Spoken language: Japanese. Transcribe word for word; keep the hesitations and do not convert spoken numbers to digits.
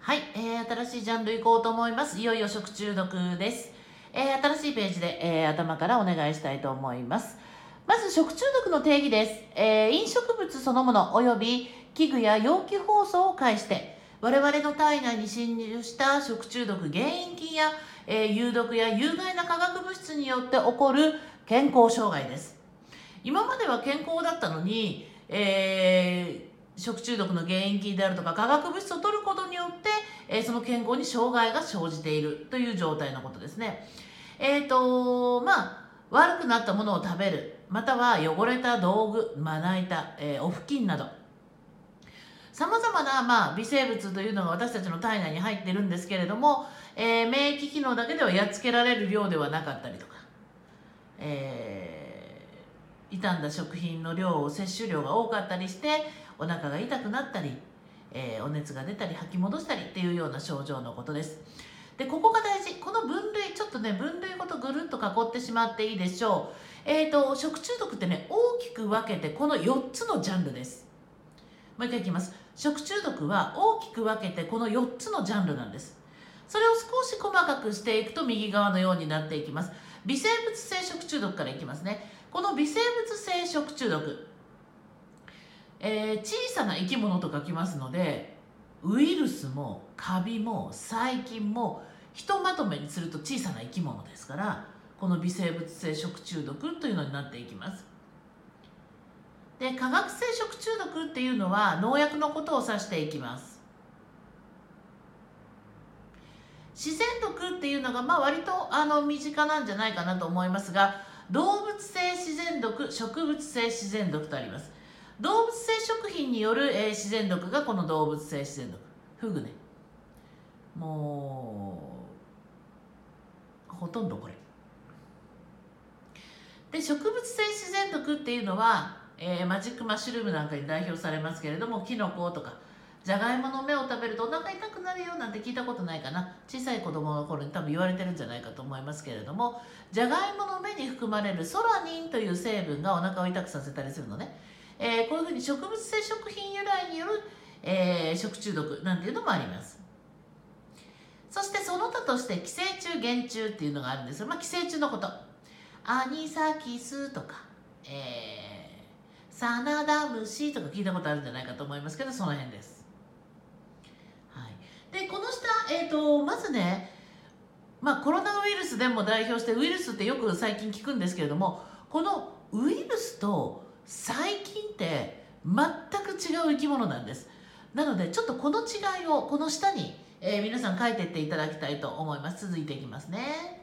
はい、えー、新しいジャンル行こうと思います。いよいよ食中毒です。えー、新しいページで、えー、頭からお願いしたいと思います。まず食中毒の定義です。えー、飲食物そのもの及び器具や容器包装を介して我々の体内に侵入した食中毒原因菌や、えー、有毒や有害な化学物質によって起こる健康障害です。今までは健康だったのに、えー食中毒の原因菌であるとか化学物質を取ることによって、えー、その健康に障害が生じているという状態のことですね。えーとまあ悪くなったものを食べる、または汚れた道具、まな板、えー、お布巾などさまざまな、まあ、微生物というのが私たちの体内に入っているんですけれども、えー、免疫機能だけではやっつけられる量ではなかったりとか、えー、傷んだ食品の量を摂取量が多かったりしてお腹が痛くなったり、えー、お熱が出たり吐き戻したりっていうような症状のことです。でここが大事。この分類ちょっとね分類ごとぐるっと囲ってしまっていいでしょう。えーと食中毒ってね大きく分けてこのよっつのジャンルです。もう一回いきます。食中毒は大きく分けてこのよっつのジャンルなんです。それを少し細かくしていくと右側のようになっていきます。微生物性食中毒からいきますね。この微生物性食中毒、えー、小さな生き物と書きますので、ウイルスもカビも細菌もひとまとめにすると小さな生き物ですから、この微生物性食中毒というのになっていきます。で化学性食中毒っていうのは農薬のことを指していきます。自然毒っていうのがまあ割とあの身近なんじゃないかなと思いますが、動物性自然毒、植物性自然毒とあります。動物性食品による、えー、自然毒がこの動物性自然毒。フグね、もうほとんどこれで、植物性自然毒っていうのは、えー、マジックマッシュルームなんかに代表されますけれども、キノコとかじゃがいもの芽を食べるとお腹痛くなるよなんて聞いたことないかな。小さい子供の頃に多分言われてるんじゃないかと思いますけれども、じゃがいもの芽に含まれるソラニンという成分がお腹を痛くさせたりするのね。えー、こういうふうに植物性食品由来による、えー、食中毒なんていうのもあります。そしてその他として寄生虫原虫っていうのがあるんですが、まあ、寄生虫のこと、アニサキスとか、えー、サナダムシとか聞いたことあるんじゃないかと思いますけど、その辺です。はい、でこの下、えーと、まずね、まあ、コロナウイルスでも代表して、ウイルスってよく最近聞くんですけれども、このウイルスと細菌って全く違う生き物なんです。なのでちょっとこの違いをこの下に、えー、皆さん書いていっていただきたいと思います。続いていきますね。